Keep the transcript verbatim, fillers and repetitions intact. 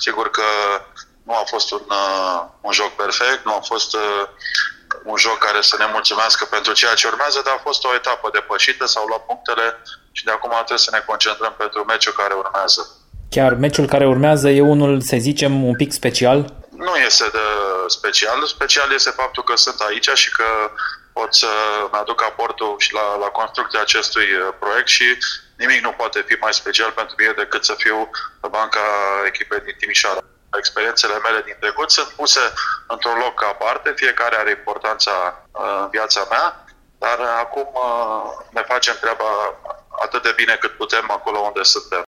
Sigur că nu a fost un, uh, un joc perfect, nu a fost uh, un joc care să ne mulțumească pentru ceea ce urmează, dar a fost o etapă depășită, s-au luat punctele și de acum trebuie să ne concentrăm pentru meciul care urmează. Chiar meciul care urmează e unul, să zicem, un pic special? Nu este de special. Special este faptul că sunt aici și că pot să-mi aduc aportul și la, la construcția acestui proiect și nimic nu poate fi mai special pentru mine decât să fiu pe banca echipei din Timișoara. Experiențele mele din trecut sunt puse într-un loc aparte, fiecare are importanța în viața mea, dar acum ne facem treaba atât de bine cât putem acolo unde suntem.